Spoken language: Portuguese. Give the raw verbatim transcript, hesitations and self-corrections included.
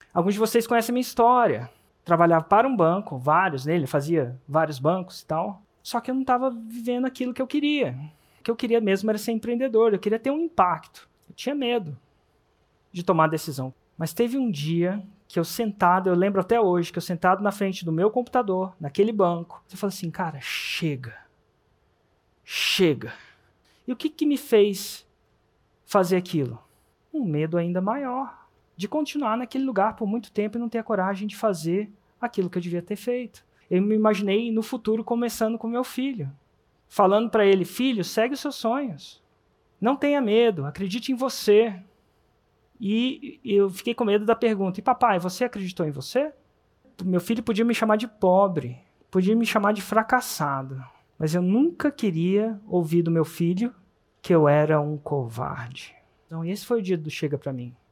Alguns de vocês conhecem a minha história. Trabalhava para um banco, vários nele, fazia vários bancos e tal. Só que eu não estava vivendo aquilo que eu queria. O que eu queria mesmo era ser empreendedor, eu queria ter um impacto. Eu tinha medo de tomar a decisão. Mas teve um dia que eu sentado, eu lembro até hoje, que eu sentado na frente do meu computador, naquele banco, eu falei assim, cara, chega. Chega. E o que, que me fez fazer aquilo? Um medo ainda maior de continuar naquele lugar por muito tempo e não ter a coragem de fazer aquilo que eu devia ter feito. Eu me imaginei no futuro começando com meu filho, falando para ele, filho, segue os seus sonhos. Não tenha medo, acredite em você. E eu fiquei com medo da pergunta, e papai, você acreditou em você? Meu filho podia me chamar de pobre, podia me chamar de fracassado, mas eu nunca queria ouvir do meu filho que eu era um covarde. Então esse foi o dia do Chega Pra Mim.